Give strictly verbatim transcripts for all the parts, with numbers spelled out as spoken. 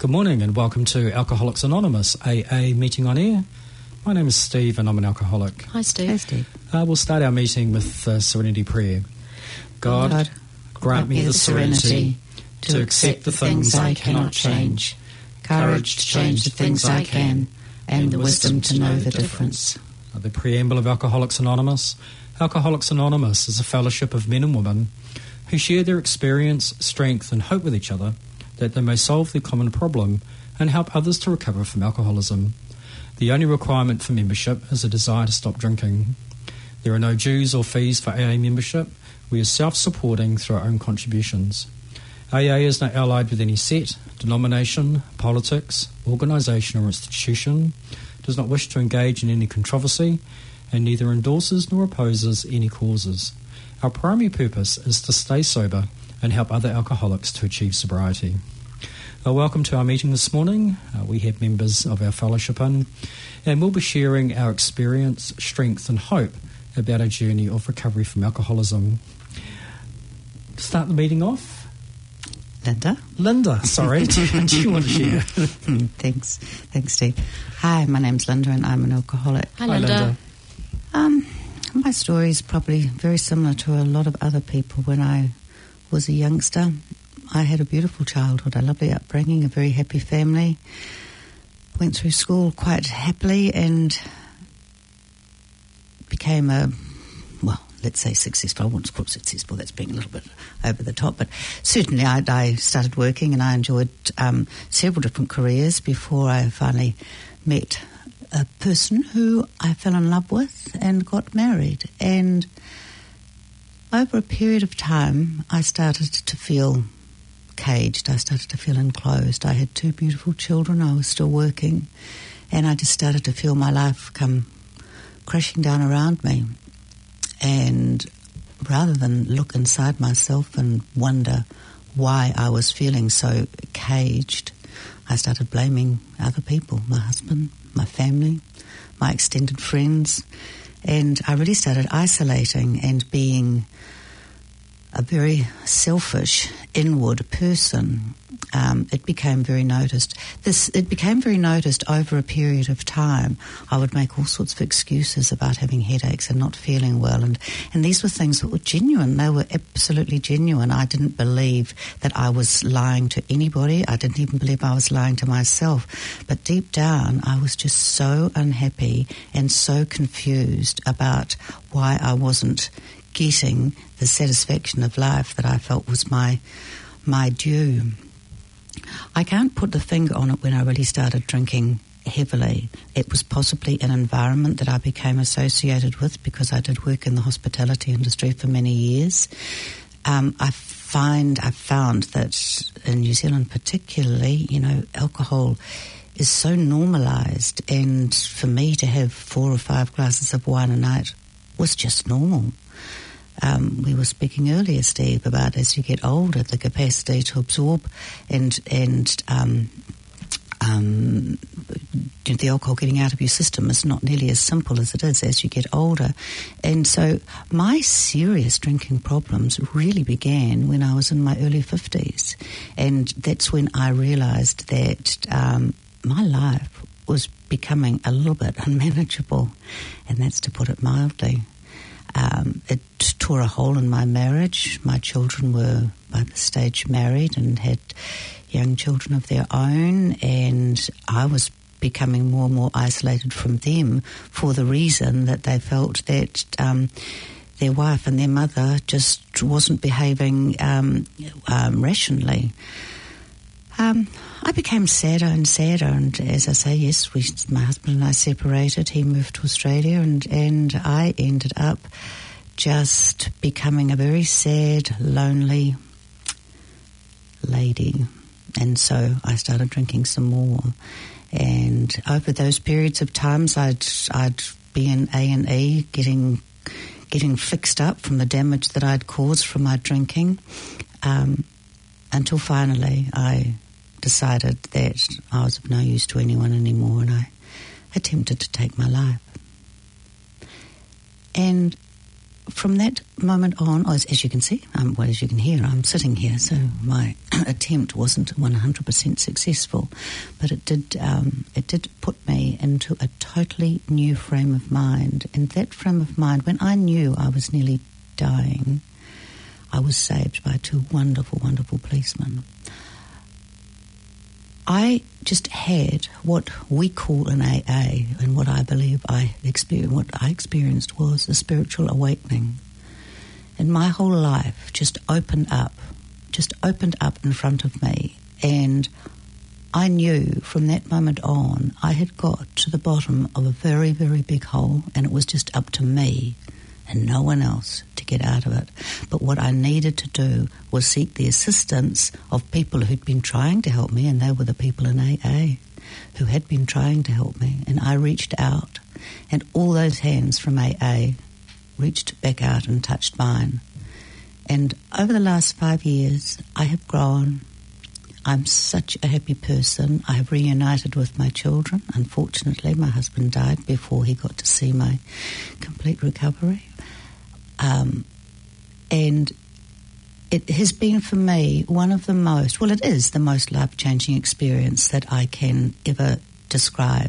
Good morning and welcome to Alcoholics Anonymous, A A Meeting on Air. My name is Steve and I'm an alcoholic. Hi, Steve. Hi, Steve. Uh, we'll start our meeting with uh, Serenity Prayer. God, God grant me the serenity to accept the things I cannot change, courage to change the things I can, and the wisdom to know the difference. Uh, the preamble of Alcoholics Anonymous. Alcoholics Anonymous is a fellowship of men and women who share their experience, strength and hope with each other that they may solve their common problem and help others to recover from alcoholism. The only requirement for membership is a desire to stop drinking. There are no dues or fees for A A membership. We are self-supporting through our own contributions. A A is not allied with any set, denomination, politics, organisation or institution, does not wish to engage in any controversy, and neither endorses nor opposes any causes. Our primary purpose is to stay sober and help other alcoholics to achieve sobriety. Uh, welcome to our meeting this morning. Uh, we have members of our fellowship in, and we'll be sharing our experience, strength and hope about our journey of recovery from alcoholism. To start the meeting off, Linda? Linda, sorry, do, you, do you want to share? Thanks. Thanks, Steve. Hi, my name's Linda and I'm an alcoholic. Hi, Linda. Hi, Linda. Um, my story is probably very similar to a lot of other people. When I was a youngster, I had a beautiful childhood, a lovely upbringing, a very happy family. Went through school quite happily and became a, well, let's say successful. I wouldn't call it successful, that's being a little bit over the top, but certainly I, I started working and I enjoyed um, several different careers before I finally met a person who I fell in love with and got married. And over a period of time, I started to feel caged. I started to feel enclosed. I had two beautiful children. I was still working. And I just started to feel my life come crashing down around me. And rather than look inside myself and wonder why I was feeling so caged, I started blaming other people, my husband, my family, my extended friends. And I really started isolating and being a very selfish, inward person. Um, it became very noticed. This it became very noticed over a period of time. I would make all sorts of excuses about having headaches and not feeling well, and, and these were things that were genuine. They were absolutely genuine. I didn't believe that I was lying to anybody. I didn't even believe I was lying to myself. But deep down, I was just so unhappy and so confused about why I wasn't getting the satisfaction of life that I felt was my my due. I can't put the finger on it when I really started drinking heavily. It was possibly an environment that I became associated with because I did work in the hospitality industry for many years. Um, I find, I found that in New Zealand particularly, you know, alcohol is so normalised, and for me to have four or five glasses of wine a night was just normal. Um, we were speaking earlier, Steve, about as you get older, the capacity to absorb and and um, um, the alcohol getting out of your system is not nearly as simple as it is as you get older. And so my serious drinking problems really began when I was in my early fifties. And that's when I realised that um, my life was becoming a little bit unmanageable, and that's to put it mildly. Um, it tore a hole in my marriage. My children were by the stage married and had young children of their own, and I was becoming more and more isolated from them for the reason that they felt that um, their wife and their mother just wasn't behaving um, um, rationally. Um, I became sadder and sadder, and as I say, yes, we, my husband and I separated. He moved to Australia, and, and I ended up just becoming a very sad, lonely lady. And so I started drinking some more. And over those periods of times, I'd I'd be in A and E getting getting fixed up from the damage that I'd caused from my drinking, um, until finally I decided that I was of no use to anyone anymore, and I attempted to take my life. And from that moment on, as, as you can see, um, well, as you can hear, I'm sitting here, so my attempt wasn't one hundred percent successful, but it did um, it did put me into a totally new frame of mind. And that frame of mind, when I knew I was nearly dying, I was saved by two wonderful, wonderful policemen. I just had what we call an A A, and what I believe I experienced, what I experienced was a spiritual awakening. And my whole life just opened up, just opened up in front of me. And I knew from that moment on, I had got to the bottom of a very, very big hole, and it was just up to me and no one else to get out of it. But what I needed to do was seek the assistance of people who'd been trying to help me, and they were the people in A A who had been trying to help me. And I reached out, and all those hands from A A reached back out and touched mine. And over the last five years, I have grown. I'm such a happy person. I have reunited with my children. Unfortunately, my husband died before he got to see my complete recovery. Um, and it has been for me one of the most, well, it is the most life-changing experience that I can ever describe.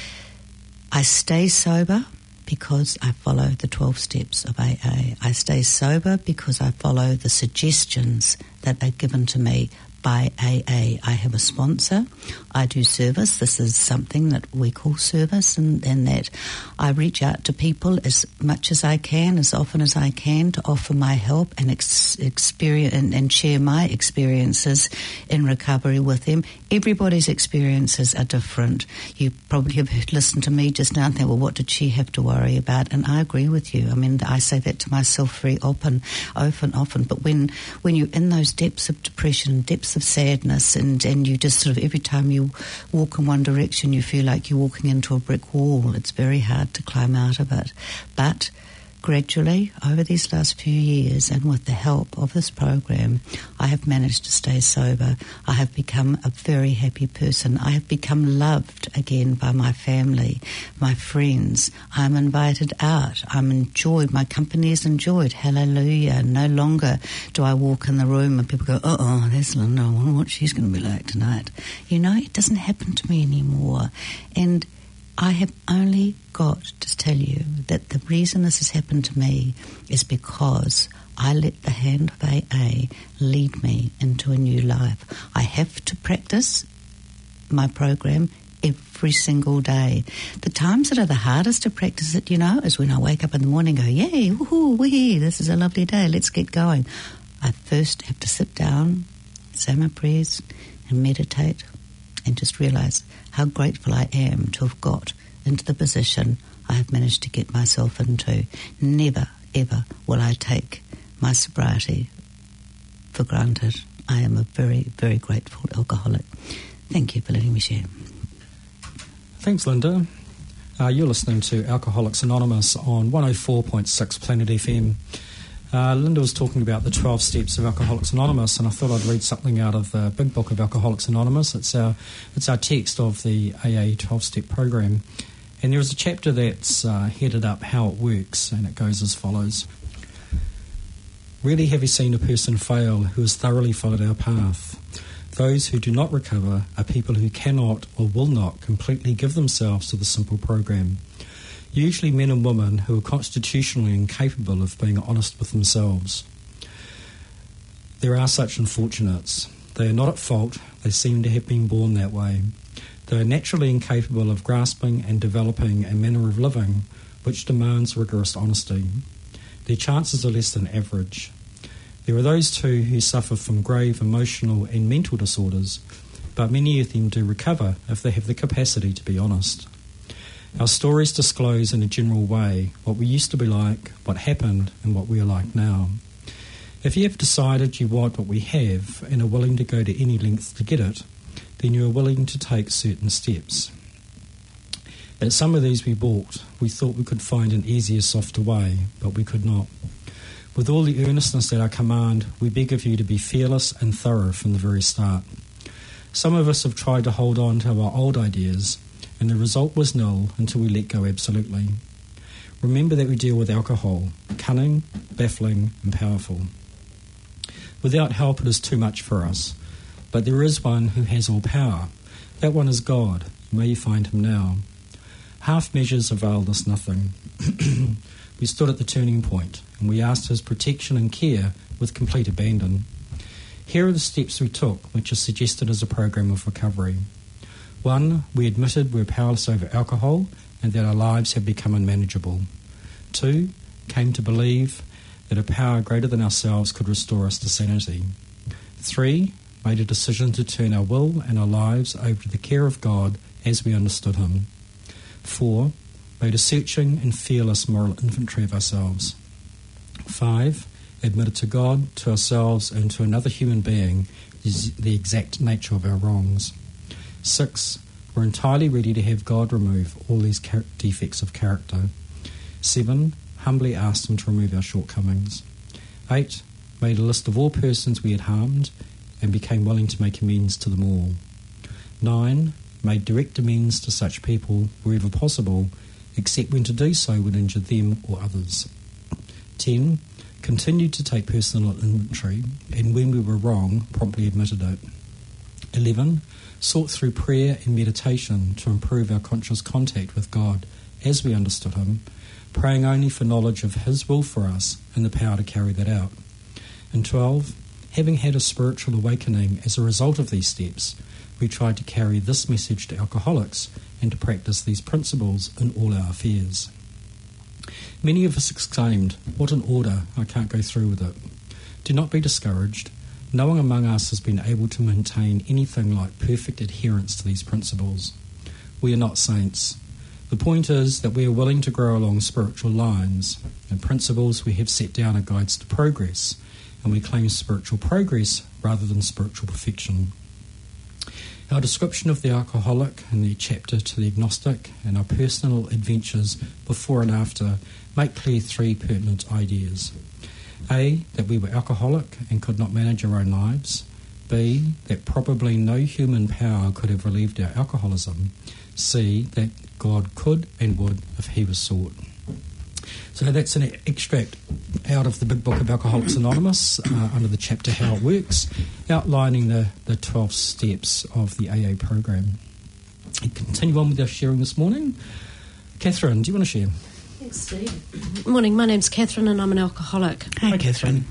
I stay sober because I follow the twelve steps of A A. I stay sober because I follow the suggestions that are given to me by A A. I have a sponsor. I do service. This is something that we call service, and, and that I reach out to people as much as I can, as often as I can, to offer my help and ex- experience and, and share my experiences in recovery with them. Everybody's experiences are different. You probably have listened to me just now and think, well, what did she have to worry about? And I agree with you. I mean, I say that to myself very often, often, often. But when, when you're in those depths of depression, depths of sadness, and, and you just sort of, every time you walk in one direction, you feel like you're walking into a brick wall. It's very hard to climb out of it. But gradually, over these last few years, and with the help of this program, I have managed to stay sober. I have become a very happy person. I have become loved again by my family, my friends. I'm invited out. I'm enjoyed. My company is enjoyed. Hallelujah. No longer do I walk in the room and people go, uh-oh, there's Linda. I wonder what she's going to be like tonight. You know, it doesn't happen to me anymore. And I have only got to tell you that the reason this has happened to me is because I let the hand of A A lead me into a new life. I have to practice my program every single day. The times that are the hardest to practice it, you know, is when I wake up in the morning and go, yay, woohoo, wee, this is a lovely day, let's get going. I first have to sit down, say my prayers and meditate, and just realise how grateful I am to have got into the position I have managed to get myself into. Never, ever will I take my sobriety for granted. I am a very, very grateful alcoholic. Thank you for letting me share. Thanks, Linda. Uh, you're listening to Alcoholics Anonymous on one oh four point six Planet F M. Uh, Linda was talking about the twelve steps of Alcoholics Anonymous, and I thought I'd read something out of the Big Book of Alcoholics Anonymous. It's our, it's our text of the A A twelve-step program. And there is a chapter that's uh, headed up How It Works, and it goes as follows. Rarely have you seen a person fail who has thoroughly followed our path. Those who do not recover are people who cannot or will not completely give themselves to the simple program. Usually men and women who are constitutionally incapable of being honest with themselves. There are such unfortunates. They are not at fault. They seem to have been born that way. They are naturally incapable of grasping and developing a manner of living which demands rigorous honesty. Their chances are less than average. There are those too who suffer from grave emotional and mental disorders, but many of them do recover if they have the capacity to be honest. Our stories disclose in a general way what we used to be like, what happened, and what we are like now. If you have decided you want what we have and are willing to go to any length to get it, then you are willing to take certain steps. At some of these we balked. We thought we could find an easier, softer way, but we could not. With all the earnestness at our command, we beg of you to be fearless and thorough from the very start. Some of us have tried to hold on to our old ideas, and the result was nil until we let go absolutely. Remember that we deal with alcohol, cunning, baffling, and powerful. Without help, it is too much for us. But there is one who has all power. That one is God. May you find him now. Half measures availed us nothing. We stood at the turning point, and we asked his protection and care with complete abandon. Here are the steps we took, which are suggested as a program of recovery. One, we admitted we're powerless over alcohol and that our lives have become unmanageable. Two, came to believe that a power greater than ourselves could restore us to sanity. Three, made a decision to turn our will and our lives over to the care of God as we understood him. Four, made a searching and fearless moral inventory of ourselves. Five, admitted to God, to ourselves, and to another human being the exact nature of our wrongs. Six, were entirely ready to have God remove all these char- defects of character. Seven, humbly asked him to remove our shortcomings. Eight, made a list of all persons we had harmed and became willing to make amends to them all. Nine, made direct amends to such people wherever possible, except when to do so would injure them or others. Ten, continued to take personal inventory, and when we were wrong, promptly admitted it. Eleven, sought through prayer and meditation to improve our conscious contact with God as we understood him, praying only for knowledge of his will for us and the power to carry that out. And twelve, having had a spiritual awakening as a result of these steps, we tried to carry this message to alcoholics and to practice these principles in all our affairs. Many of us exclaimed, "What an order, I can't go through with it." Do not be discouraged. No one among us has been able to maintain anything like perfect adherence to these principles. We are not saints. The point is that we are willing to grow along spiritual lines, and principles we have set down are guides to progress, and we claim spiritual progress rather than spiritual perfection. Our description of the alcoholic in the chapter to the agnostic and our personal adventures before and after make clear three pertinent ideas. A, that we were alcoholic and could not manage our own lives. B, that probably no human power could have relieved our alcoholism. C, that God could and would if he was sought. So that's an extract out of the Big Book of Alcoholics Anonymous uh, under the chapter How It Works, outlining the, the twelve steps of the A A program. We continue on with our sharing this morning. Catherine, do you want to share? Thanks, Steve. Morning, my name's Catherine and I'm an alcoholic. Hi, Catherine.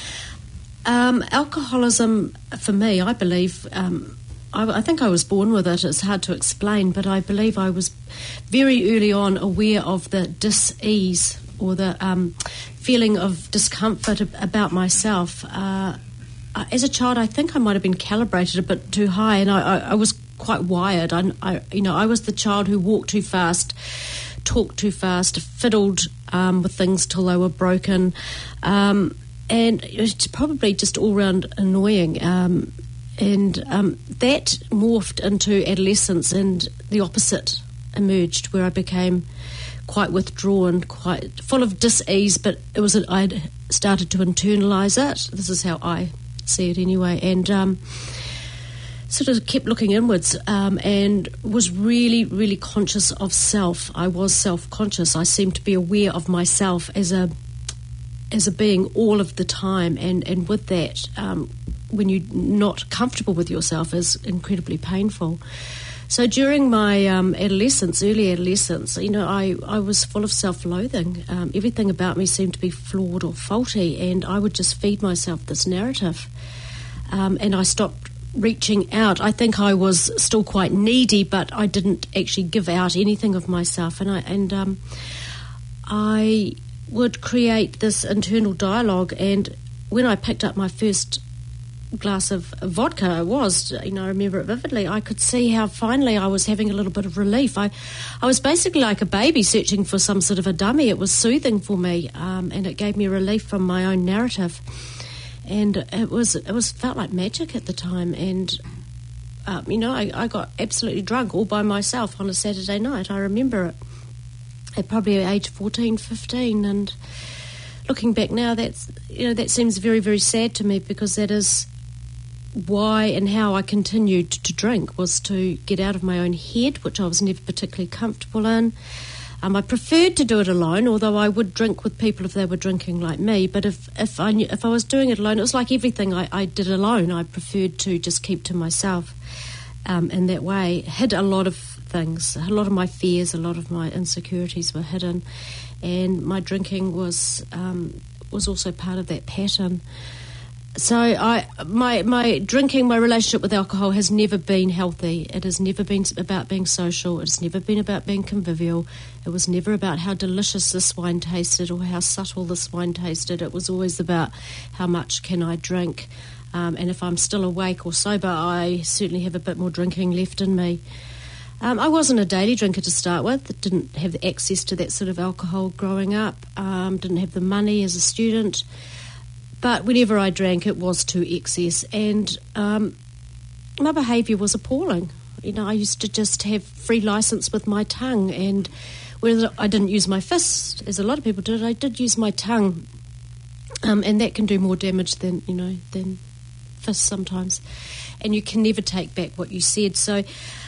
Um, alcoholism, for me, I believe... Um, I, I think I was born with it. It's hard to explain, but I believe I was very early on aware of the dis-ease or the um, feeling of discomfort about myself. Uh, as a child, I think I might have been calibrated a bit too high, and I, I, I was quite wired. I, I, you know, I was the child who walked too fast, talked too fast, fiddled um, with things till they were broken, um, and it's probably just all round annoying. Um, And um, that morphed into adolescence, and the opposite emerged, where I became quite withdrawn, quite full of dis-ease. But it was I'd started to internalise it. This is how I see it, anyway, and um, sort of kept looking inwards, um, and was really, really conscious of self. I was self-conscious. I seemed to be aware of myself as a as a being all of the time, and and with that. Um, when you're not comfortable with yourself is incredibly painful. So during my um, adolescence, early adolescence, you know, I, I was full of self-loathing. Um, everything about me seemed to be flawed or faulty, and I would just feed myself this narrative. Um, and I stopped reaching out. I think I was still quite needy, but I didn't actually give out anything of myself. And I and um, I would create this internal dialogue, and when I picked up my first glass of vodka, it was, you know, I remember it vividly, I could see how finally I was having a little bit of relief. I I was basically like a baby searching for some sort of a dummy. It was soothing for me, um, and it gave me relief from my own narrative. And it was it was felt like magic at the time. And, um, you know, I, I got absolutely drunk all by myself on a Saturday night. I remember it at probably age fourteen, fifteen, and looking back now, that's, you know, that seems very, very sad to me, because that is why and how I continued to drink, was to get out of my own head, which I was never particularly comfortable in, Um, I preferred to do it alone, although I would drink with people if they were drinking like me. But if, if I knew, if I was doing it alone, it was like everything I, I did alone. I preferred to just keep to myself um, in that way. Hid a lot of things. A lot of my fears, a lot of my insecurities were hidden. And my drinking was um, was also part of that pattern. So I, my my drinking, my relationship with alcohol has never been healthy. It has never been about being social. It has never been about being convivial. It was never about how delicious this wine tasted or how subtle this wine tasted. It was always about how much can I drink. Um, and if I'm still awake or sober, I certainly have a bit more drinking left in me. Um, I wasn't a daily drinker to start with. Didn't have the access to that sort of alcohol growing up. Um, didn't have the money as a student. But whenever I drank, it was to excess, and um, my behaviour was appalling. You know, I used to just have free licence with my tongue, and whether I didn't use my fist, as a lot of people did, I did use my tongue, um, and that can do more damage than you know than fists sometimes, and you can never take back what you said. So.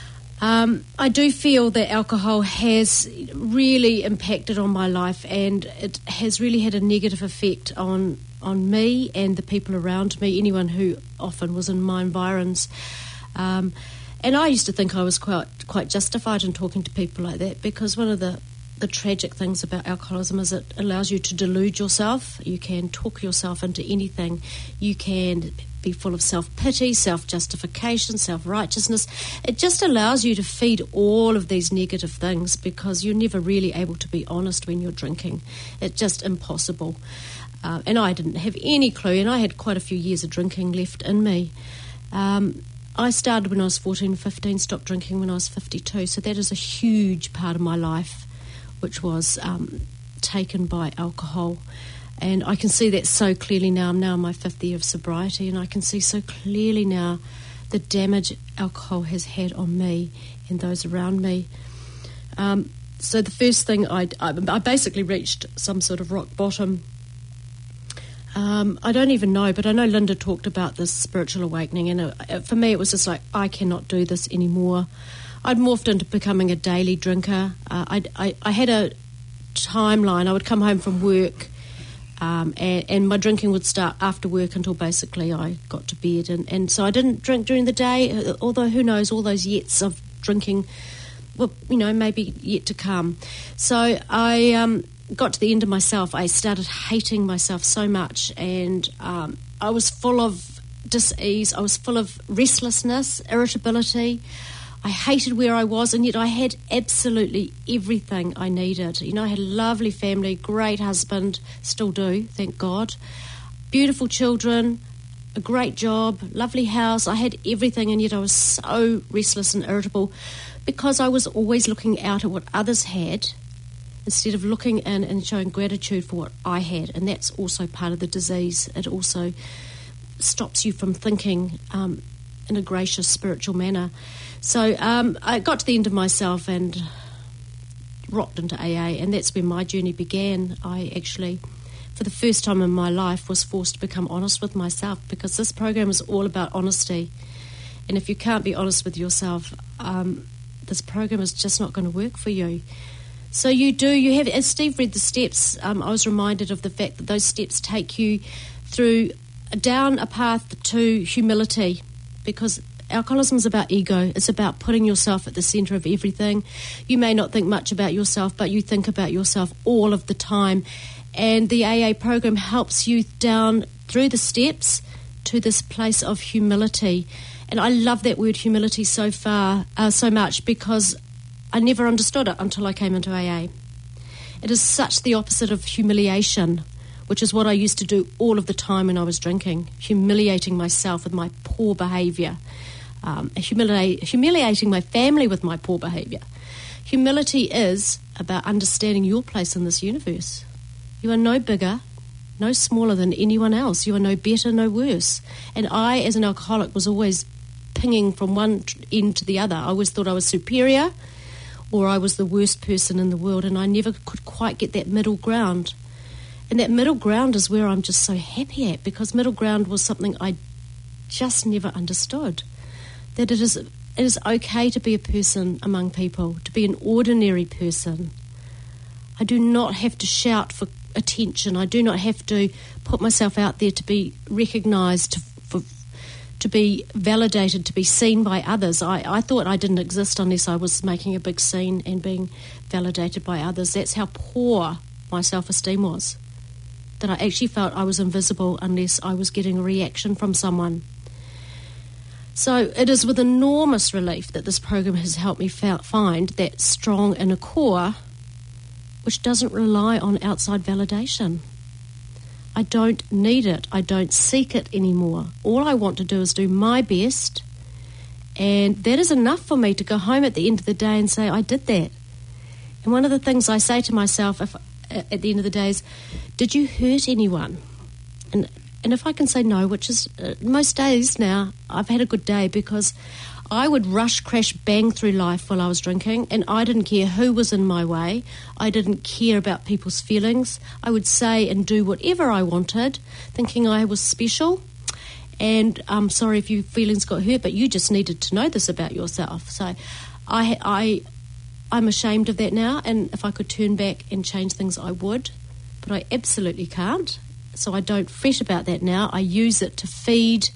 Um, I do feel that alcohol has really impacted on my life, and it has really had a negative effect on on me and the people around me, anyone who often was in my environs. Um, and I used to think I was quite quite justified in talking to people like that, because one of the, the tragic things about alcoholism is it allows you to delude yourself. You can talk yourself into anything. You can be full of self-pity, self-justification, self-righteousness. It just allows you to feed all of these negative things, because you're never really able to be honest when you're drinking. It's just impossible. Uh, and I didn't have any clue, and I had quite a few years of drinking left in me. Um, I started when I was fourteen, fifteen, stopped drinking when I was fifty-two, so that is a huge part of my life, which was um, taken by alcohol. And I can see that so clearly now. I'm now in my fifth year of sobriety, and I can see so clearly now the damage alcohol has had on me and those around me. Um, so the first thing I, I, I basically reached some sort of rock bottom. Um, I don't even know, but I know Linda talked about this spiritual awakening, and it, for me it was just like, I cannot do this anymore. I'd morphed into becoming a daily drinker. Uh, I, I, I had a timeline. I would come home from work, Um, and, and my drinking would start after work until basically I got to bed. And, and so I didn't drink during the day, although who knows, all those yets of drinking, well, you know, maybe yet to come. So I um, got to the end of myself. I started hating myself so much, and um, I was full of dis-ease. I was full of restlessness, irritability. I hated where I was, and yet I had absolutely everything I needed. You know, I had a lovely family, great husband, still do, thank God, beautiful children, a great job, lovely house. I had everything, and yet I was so restless and irritable because I was always looking out at what others had instead of looking in and showing gratitude for what I had. And that's also part of the disease. It also stops you from thinking um, in a gracious spiritual manner. So um, I got to the end of myself and rocked into A A, and that's where my journey began. I actually, for the first time in my life, was forced to become honest with myself, because this program is all about honesty. And if you can't be honest with yourself, um, this program is just not going to work for you. So you do, you have, as Steve read the steps, um, I was reminded of the fact that those steps take you through, down a path to humility, because alcoholism is about ego. It's about putting yourself at the centre of everything. You may not think much about yourself, but you think about yourself all of the time. And the A A program helps you down through the steps to this place of humility. And I love that word humility so far, uh, so much, because I never understood it until I came into A A. It is such the opposite of humiliation, which is what I used to do all of the time when I was drinking, humiliating myself with my poor behaviour. Um, humili- humiliating my family with my poor behaviour. Humility is about understanding your place in this universe. You are no bigger, no smaller than anyone else. You are no better, no worse. And I, as an alcoholic, was always pinging from one end to the other. I always thought I was superior, or I was the worst person in the world, and I never could quite get that middle ground. And that middle ground is where I'm just so happy at, because middle ground was something I just never understood. That it is it is okay to be a person among people, to be an ordinary person, I do not have to shout for attention. I do not have to put myself out there to be recognised, to, for, to be validated, to be seen by others. I, I thought I didn't exist unless I was making a big scene and being validated by others. That's how poor my self-esteem was, that I actually felt I was invisible unless I was getting a reaction from someone. So it is with enormous relief that this program has helped me find that strong inner core which doesn't rely on outside validation. I don't need it. I don't seek it anymore. All I want to do is do my best, and that is enough for me to go home at the end of the day and say, I did that. And one of the things I say to myself if, at the end of the day is, did you hurt anyone? And and if I can say no, which is uh, most days now, I've had a good day, because I would rush, crash, bang through life while I was drinking, and I didn't care who was in my way. I didn't care about people's feelings. I would say and do whatever I wanted, thinking I was special. And I'm sorry if your feelings got hurt, but you just needed to know this about yourself. So I, I, I'm ashamed of that now, and if I could turn back and change things, I would. But I absolutely can't. So I don't fret about that now. I use it to feed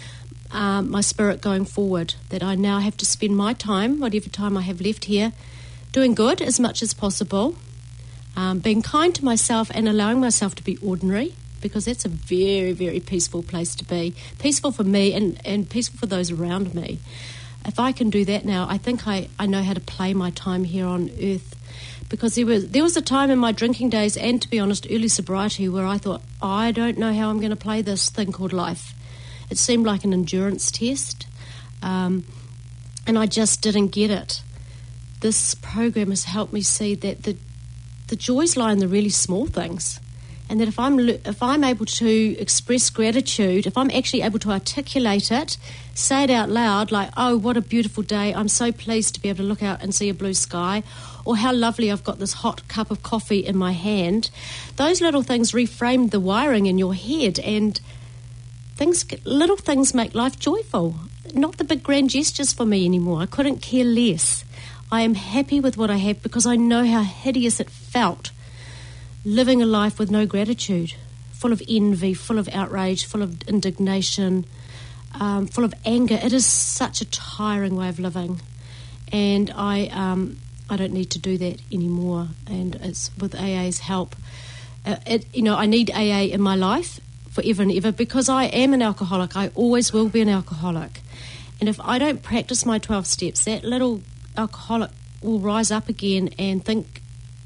Um, my spirit going forward, that I now have to spend my time, whatever time I have left here, doing good as much as possible, um, being kind to myself and allowing myself to be ordinary, because that's a very, very peaceful place to be. Peaceful for me and, and peaceful for those around me. If I can do that now, I think I, I know how to play my time here on earth. Because there was, there was a time in my drinking days and, to be honest, early sobriety, where I thought, I don't know how I'm going to play this thing called life. It seemed like an endurance test, um, and I just didn't get it. This program has helped me see that the the joys lie in the really small things, and that if I'm if I'm able to express gratitude, if I'm actually able to articulate it, say it out loud, like, oh, what a beautiful day, I'm so pleased to be able to look out and see a blue sky, or how lovely, I've got this hot cup of coffee in my hand. Those little things reframe the wiring in your head, and Things, little things make life joyful. Not the big grand gestures for me anymore. I couldn't care less. I am happy with what I have, because I know how hideous it felt living a life with no gratitude, full of envy, full of outrage, full of indignation, um, full of anger. It is such a tiring way of living, and I um, I don't need to do that anymore. And it's with A A's help. Uh, it, you know, I need A A in my life forever and ever, because I am an alcoholic. I always will be an alcoholic. And if I don't practice my twelve steps, that little alcoholic will rise up again and think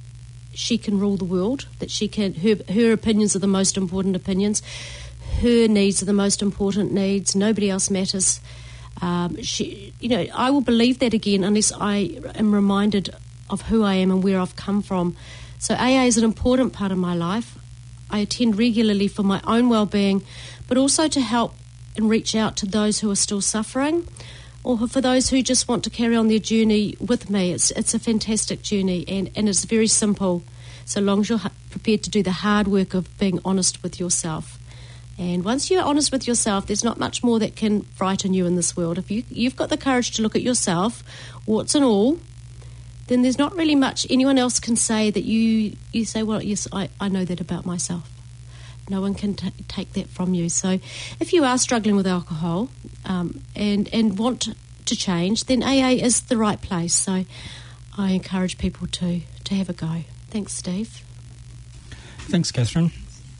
she can rule the world, that she can, her, her opinions are the most important opinions, her needs are the most important needs, nobody else matters. Um, she, you know, I will believe that again unless I am reminded of who I am and where I've come from. So A A is an important part of my life. I attend regularly for my own well-being, but also to help and reach out to those who are still suffering, or for those who just want to carry on their journey with me. It's it's a fantastic journey, and, and it's very simple, so long as you're prepared to do the hard work of being honest with yourself. And once you're honest with yourself, there's not much more that can frighten you in this world. If you, you've got the courage to look at yourself, warts and all, then there's not really much anyone else can say that you, you say, well, yes, I, I know that about myself. No one can t- take that from you. So if you are struggling with alcohol um, and, and want to change, then A A is the right place. So I encourage people to, to have a go. Thanks, Steve. Thanks, Catherine.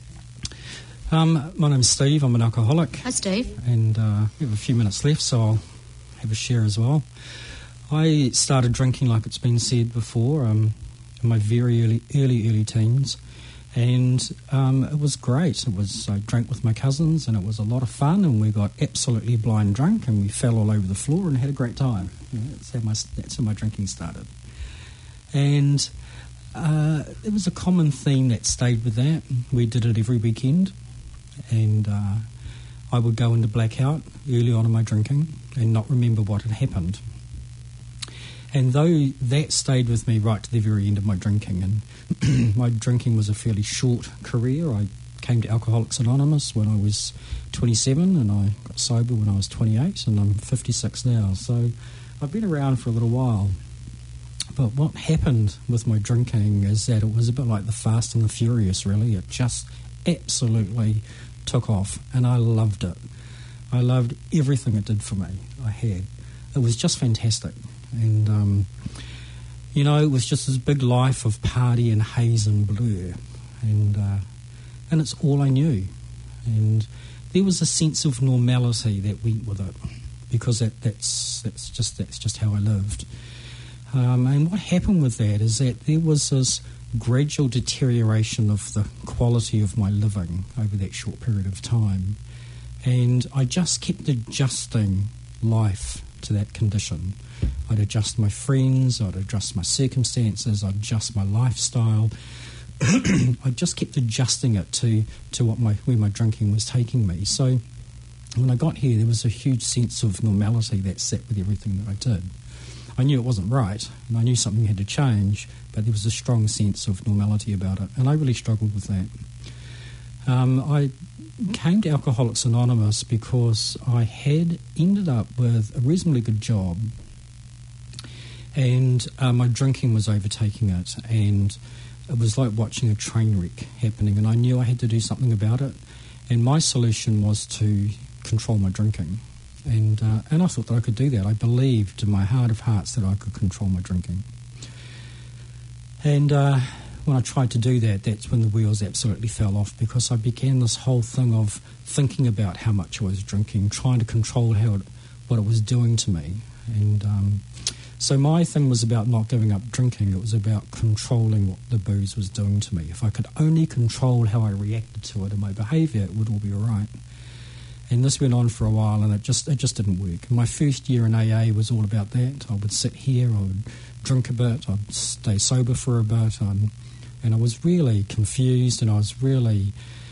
Um, my name's Steve. I'm an alcoholic. Hi, Steve. And uh, we have a few minutes left, so I'll have a share as well. I started drinking, like it's been said before, um, in my very early, early, early teens, and um, it was great. It was I drank with my cousins, and it was a lot of fun, and we got absolutely blind drunk, and we fell all over the floor and had a great time. You know, that's how my that's how my drinking started, and uh, there was a common theme that stayed with that. We did it every weekend, and uh, I would go into blackout early on in my drinking and not remember what had happened. And though that stayed with me right to the very end of my drinking, and my drinking was a fairly short career. I came to Alcoholics Anonymous when I was twenty-seven, and I got sober when I was twenty-eight, and I'm fifty-six now. So I've been around for a little while. but what happened with my drinking is that it was a bit like the Fast and the Furious, really. It just absolutely took off, and I loved it. I loved everything it did for me. I had. It was just fantastic. And, um, you know, it was just this big life of party and haze and blur. And, uh, and it's all I knew. And there was a sense of normality that went with it, because that, that's that's just that's just how I lived. Um, and what happened with that is that there was this gradual deterioration of the quality of my living over that short period of time, and I just kept adjusting life to that condition. I'd adjust my friends, I'd adjust my circumstances, I'd adjust my lifestyle. I just kept adjusting it to, to what my where my drinking was taking me. So when I got here, there was a huge sense of normality that sat with everything that I did. I knew it wasn't right, and I knew something had to change, but there was a strong sense of normality about it, and I really struggled with that. Um, I came to Alcoholics Anonymous because I had ended up with a reasonably good job, and uh, my drinking was overtaking it, and it was like watching a train wreck happening, and I knew I had to do something about it. And my solution was to control my drinking. And uh, and I thought that I could do that. I believed in my heart of hearts that I could control my drinking. And uh, when I tried to do that, that's when the wheels absolutely fell off, because I began this whole thing of thinking about how much I was drinking, trying to control how it, what it was doing to me. And um, so my thing was about not giving up drinking. It was about controlling what the booze was doing to me. If I could only control how I reacted to it and my behaviour, it would all be all right. And this went on for a while, and it just it just didn't work. My first year in A A was all about that. I would sit here, I would drink a bit, I'd stay sober for a bit, um, and I was really confused, and I was really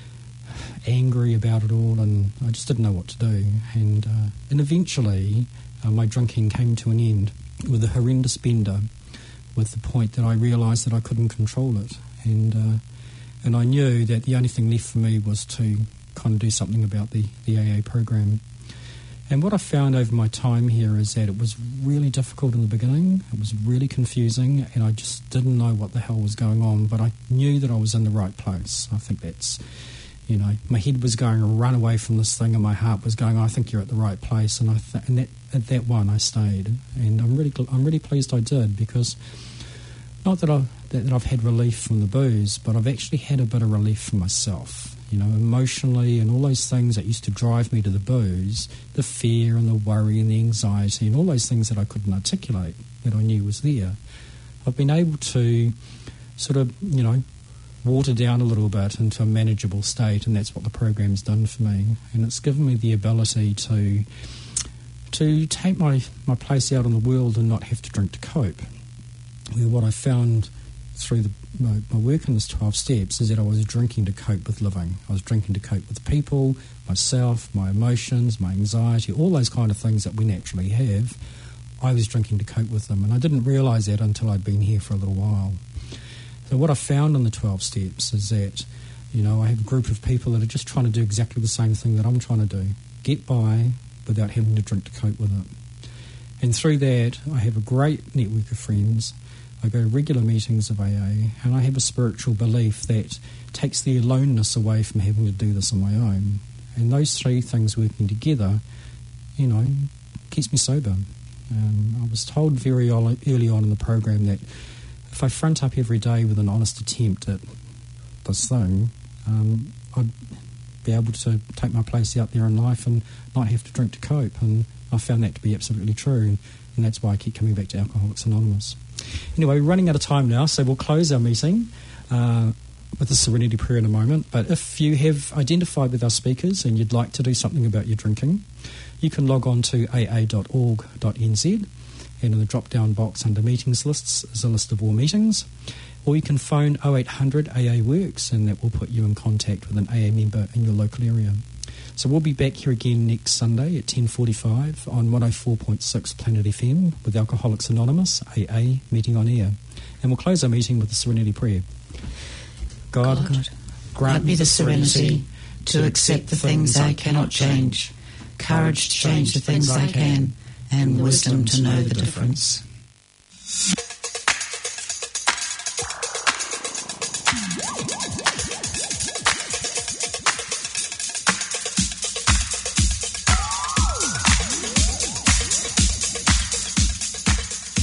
angry about it all, and I just didn't know what to do. And uh, and eventually, uh, my drinking came to an end with a horrendous bender, with the point that I realised that I couldn't control it, and uh, and I knew that the only thing left for me was to kind of do something about the, the A A program. And what I found over my time here is that it was really difficult in the beginning, it was really confusing, and I just didn't know what the hell was going on, but I knew that I was in the right place. I think that's, you know, my head was going, run away from this thing, and my heart was going, I think you're at the right place, and I th- and that, at that one I stayed, and I'm really I'm really pleased I did, because not that, I, that, that I've had relief from the booze, but I've actually had a bit of relief from myself. You know, emotionally, and all those things that used to drive me to the booze, the fear and the worry and the anxiety and all those things that I couldn't articulate, that I knew was there. I've been able to sort of, you know, water down a little bit into a manageable state, and that's what the program's done for me. And it's given me the ability to to take my, my place out in the world and not have to drink to cope. Where what I found through the, my, my work in this twelve steps is that I was drinking to cope with living. I was drinking to cope with people, myself, my emotions, my anxiety, all those kind of things that we naturally have. I was drinking to cope with them, and I didn't realise that until I'd been here for a little while. So what I found in the twelve steps is that, you know, I have a group of people that are just trying to do exactly the same thing that I'm trying to do, get by without having to drink to cope with it. And through that, I have a great network of friends. I go to regular meetings of A A, and I have a spiritual belief that takes the aloneness away from having to do this on my own. And those three things working together, you know, keeps me sober. Um, I was told very early on in the program that if I front up every day with an honest attempt at this thing, um, I'd be able to take my place out there in life and not have to drink to cope. And I found that to be absolutely true, and that's why I keep coming back to Alcoholics Anonymous. Anyway, we're running out of time now, so we'll close our meeting uh, with the Serenity Prayer in a moment. But if you have identified with our speakers and you'd like to do something about your drinking, you can log on to a a dot org dot n z, and in the drop-down box under Meetings Lists is a list of all meetings. Or you can phone oh eight hundred A A Works, and that will put you in contact with an A A member in your local area. So we'll be back here again next Sunday at ten forty-five on one oh four point six Planet F M with Alcoholics Anonymous, A A, meeting on air. And we'll close our meeting with the Serenity Prayer. God, God grant, grant me the serenity to accept the things I cannot change, courage to change the things I can, and wisdom to know the difference.